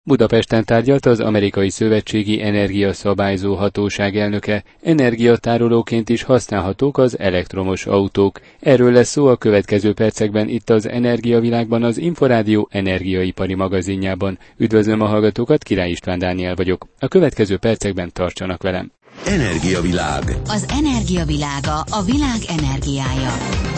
Budapesten tárgyalt az Amerikai Szövetségi Energiaszabályzó Hatóság elnöke, energiatárolóként is használhatók az elektromos autók. Erről lesz szó a következő percekben itt az Energiavilágban, az Inforádió energiaipari magazinjában. Üdvözlöm a hallgatókat, Király István Dániel vagyok. A következő percekben tartsanak velem. Energiavilág. Az energiavilága, a világ energiája.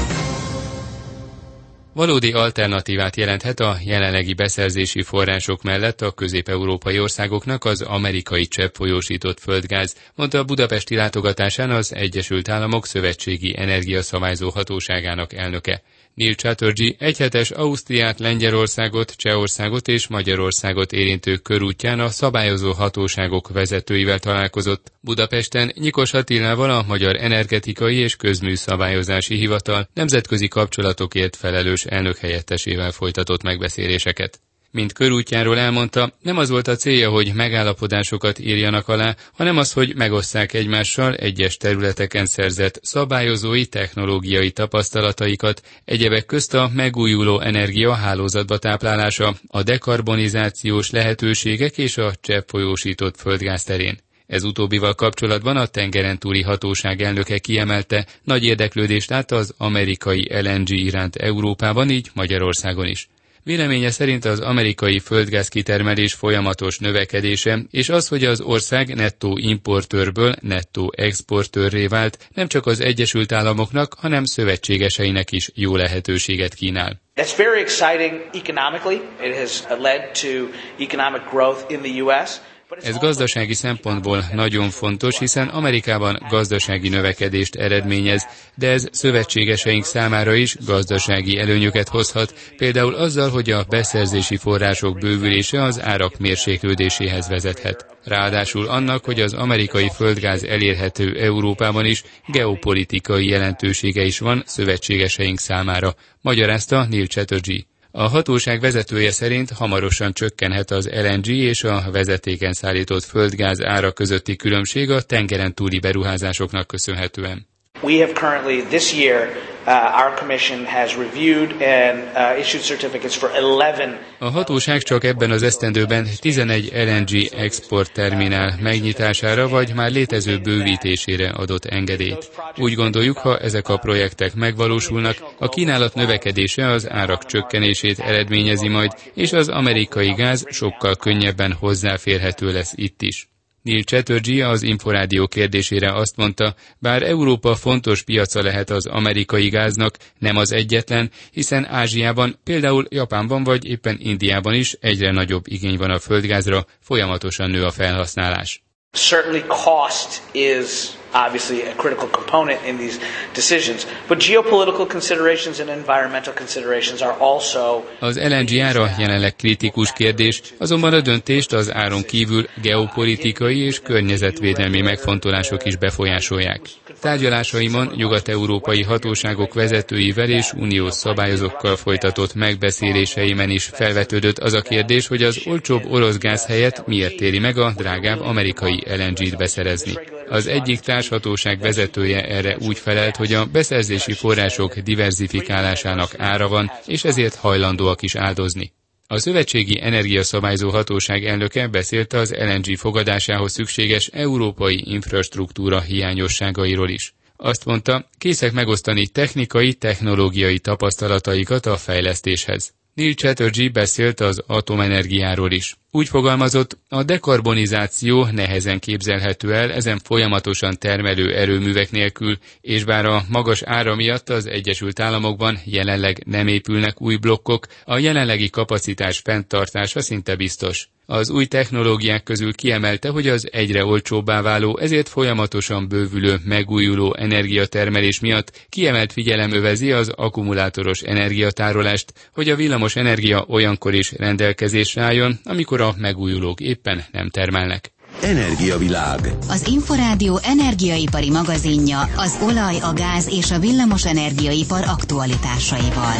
Valódi alternatívát jelenthet a jelenlegi beszerzési források mellett a közép-európai országoknak az amerikai cseppfolyósított földgáz, mondta a budapesti látogatásán az Egyesült Államok Szövetségi Energiaszabályzó Hatóságának elnöke. Neil Chatterjee egyhetes Ausztriát, Lengyelországot, Csehországot és Magyarországot érintő körútján a szabályozó hatóságok vezetőivel találkozott. Budapesten Nyikos Attilával, a Magyar Energetikai és Közműszabályozási Hivatal nemzetközi kapcsolatokért felelős elnökhelyettesével folytatott megbeszéléseket. Mint körútjáról elmondta, nem az volt a célja, hogy megállapodásokat írjanak alá, hanem az, hogy megosszák egymással egyes területeken szerzett szabályozói technológiai tapasztalataikat, egyebek közt a megújuló energia hálózatba táplálása, a dekarbonizációs lehetőségek és a cseppfolyósított földgáz terén. Ez utóbbival kapcsolatban a tengerentúli hatóság elnöke kiemelte, nagy érdeklődést lát az amerikai LNG iránt Európában, így Magyarországon is. Véleménye szerint az amerikai földgáz kitermelés folyamatos növekedése és az, hogy az ország nettó importőrből nettó exportőrré vált, nem csak az Egyesült Államoknak, hanem szövetségeseinek is jó lehetőséget kínál. That's very exciting economically. It has led to economic growth in the US. Ez gazdasági szempontból nagyon fontos, hiszen Amerikában gazdasági növekedést eredményez, de ez szövetségeseink számára is gazdasági előnyöket hozhat, például azzal, hogy a beszerzési források bővülése az árak mérséklődéséhez vezethet. Ráadásul annak, hogy az amerikai földgáz elérhető Európában is, geopolitikai jelentősége is van szövetségeseink számára, magyarázta Neil Chatterjee. A hatóság vezetője szerint hamarosan csökkenhet az LNG és a vezetéken szállított földgáz ára közötti különbség a tengeren túli beruházásoknak köszönhetően. We have currently this year our commission has reviewed and issued certificates for 11. A hatóság csak ebben az esztendőben 11 LNG exportterminál megnyitására vagy már létező bővítésére adott engedélyt. Úgy gondoljuk, ha ezek a projektek megvalósulnak, a kínálat növekedése az árak csökkenését eredményezi majd, és az amerikai gáz sokkal könnyebben hozzáférhető lesz itt is. Neil Chatterjee az Inforádió kérdésére azt mondta, bár Európa fontos piaca lehet az amerikai gáznak, nem az egyetlen, hiszen Ázsiában, például Japánban vagy éppen Indiában is egyre nagyobb igény van a földgázra, folyamatosan nő a felhasználás. Certainly cost is obviously a critical component in these decisions, but geopolitical considerations and environmental considerations are also. Az LNG ára jelenleg kritikus kérdés, azonban a döntést az áron kívül geopolitikai és környezetvédelmi megfontolások is befolyásolják. Tárgyalásaimon nyugat-európai hatóságok vezetőivel és uniós szabályozókkal folytatott megbeszéléseimen is felvetődött az a kérdés, hogy az olcsóbb orosz gáz helyett miért éri meg a drágább amerikai LNG-t beszerezni. Az egyik társhatóság vezetője erre úgy felelt, hogy a beszerzési források diverzifikálásának ára van, és ezért hajlandóak is áldozni. A Szövetségi Energiaszabályzó Hatóság elnöke beszélt az LNG fogadásához szükséges európai infrastruktúra hiányosságairól is. Azt mondta, készek megosztani technikai-technológiai tapasztalataikat a fejlesztéshez. Neil Chatterjee beszélt az atomenergiáról is. Úgy fogalmazott, a dekarbonizáció nehezen képzelhető el ezen folyamatosan termelő erőművek nélkül, és bár a magas ára miatt az Egyesült Államokban jelenleg nem épülnek új blokkok, a jelenlegi kapacitás fenntartása szinte biztos. Az új technológiák közül kiemelte, hogy az egyre olcsóbbá váló, ezért folyamatosan bővülő megújuló energiatermelés miatt kiemelt figyelem övezi az akkumulátoros energiatárolást, hogy a villamos energia olyankor is rendelkezésre álljon, amikor a megújulók éppen nem termelnek. Energiavilág. Az Inforádió energiaipari magazinja az olaj, a gáz és a villamos energiaipar aktualitásaival.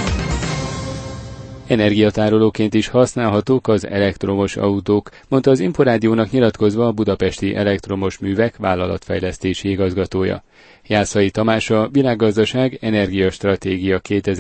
Energiatárolóként is használhatók az elektromos autók, mondta az Inforádiónak nyilatkozva a Budapesti Elektromos Művek vállalatfejlesztési igazgatója. Jászai Tamás a Világgazdaság Energiastratégia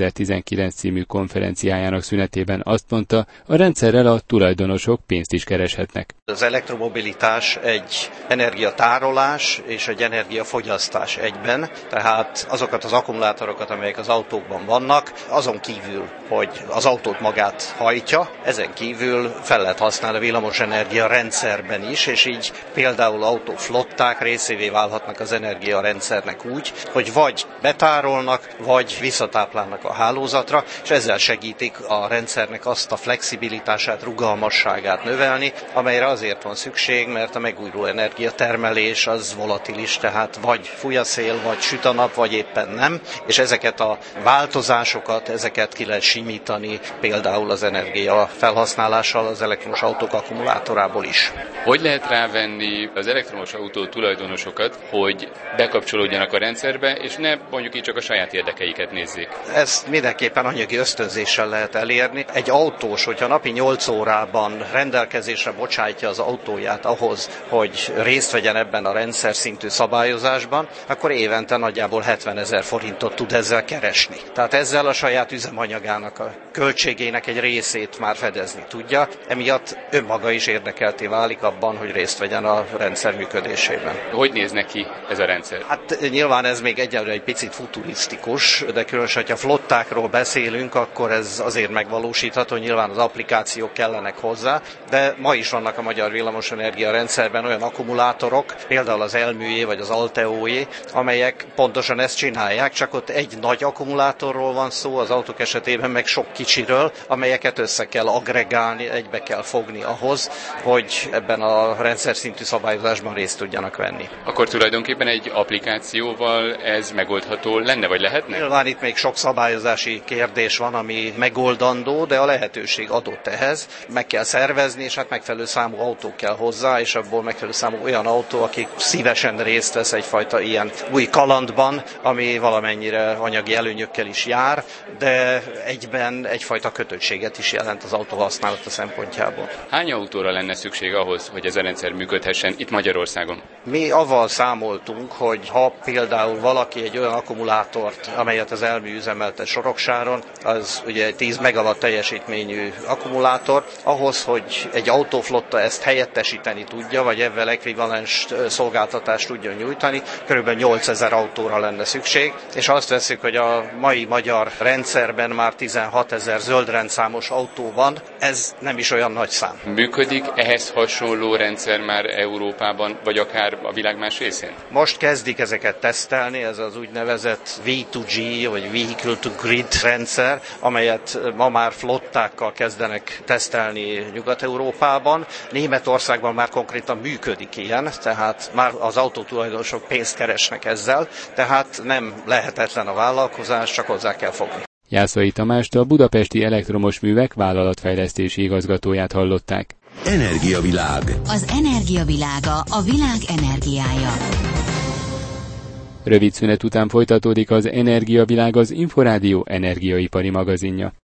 2019 című konferenciájának szünetében azt mondta, a rendszerrel a tulajdonosok pénzt is kereshetnek. Az elektromobilitás egy energiatárolás és egy energiafogyasztás egyben, tehát azokat az akkumulátorokat, amelyek az autókban vannak, azon kívül, hogy az autót magát hajtja, ezen kívül fel lehet használni a villamosenergia rendszerben is, és így például autóflották részévé válhatnak az energiarendszernek úgy, hogy vagy betárolnak, vagy visszatáplálnak a hálózatra, és ezzel segítik a rendszernek azt a flexibilitását, rugalmasságát növelni, amelyre azért van szükség, mert a megújuló energiatermelés az volatilis, tehát vagy fúj a szél, vagy süt a nap, vagy éppen nem, és ezeket a változásokat, ezeket ki lehet simítani például az energia felhasználással az elektromos autók akkumulátorából is. Hogy lehet rávenni az elektromos autó tulajdonosokat, hogy bekapcsolódjanak a rendszerbe, és ne mondjuk így csak a saját érdekeiket nézzék? Ezt mindenképpen anyagi ösztönzéssel lehet elérni. Egy autós, hogyha napi 8 órában rendelkezésre bocsátja az autóját ahhoz, hogy részt vegyen ebben a rendszer szintű szabályozásban, akkor évente nagyjából 70 000 forintot tud ezzel keresni. Tehát ezzel a saját üzemanyagának a költségének egy részét már fedezni tudja, emiatt önmaga is érdekelté válik abban, hogy részt vegyen a rendszer működésében. Hogy néz neki ez a rendszer? Hát nyilván ez még egyelőre egy picit futurisztikus, de különösen, hogyha flottákról beszélünk, akkor ez azért megvalósítható, nyilván az applikációk kellenek hozzá, de ma is vannak a magyar villamosenergia rendszerben olyan akkumulátorok, például az Elműjé vagy az Alteójé, amelyek pontosan ezt csinálják, csak ott egy nagy akkumulátorról van szó, az autók esetében meg sok kicsiről, amelyeket össze kell aggregálni, egybe kell fogni ahhoz, hogy ebben a rendszer szintű szabályozásban részt tudjanak venni. Akkor tulajdonképpen egy applikációval ez megoldható lenne, vagy lehetne? Nyilván itt még sok szabályozási kérdés van, ami megoldandó, de a lehetőség adott ehhez. Meg kell szervezni, és hát megfelelő számú autó kell hozzá, és abból megfelelő számú olyan autó, akik szívesen részt vesz egyfajta ilyen új kalandban, ami valamennyire anyagi előnyökkel is jár, de egyben egyfajta kötöttséget is jelent az autó használata szempontjából. Hány autóra lenne szükség ahhoz, hogy ez a rendszer működhessen itt Magyarországon? Mi avval számoltunk, hogy ha például valaki egy olyan akkumulátort, amelyet az Elmű üzemeltet Soroksáron, az ugye egy 10 megawatt teljesítményű akkumulátor, ahhoz, hogy egy autóflotta ezt helyettesíteni tudja, vagy ebben ekvivalens szolgáltatást tudjon nyújtani, kb. 8000 autóra lenne szükség, és azt veszük, hogy a mai magyar rendszerben már 16 000 zöldrendszámos autó van, ez nem is olyan nagy szám. Működik ehhez hasonló rendszer már Európában, vagy akár a világ más részén? Most kezdik ezeket tesztelni, ez az úgynevezett V2G, vagy Vehicle to Grid rendszer, amelyet ma már flottákkal kezdenek tesztelni Nyugat-Európában. Németországban már konkrétan működik ilyen, tehát már az autótulajdonosok pénzt keresnek ezzel, tehát nem lehetetlen a vállalkozás, csak hozzá kell fogni. Jászai Tamást, a Budapesti Elektromos Művek vállalatfejlesztési igazgatóját hallották. Energiavilág. Az energia világa, a világ energiája. Rövid szünet után folytatódik az Energiavilág, az Inforádió energiaipari magazinja.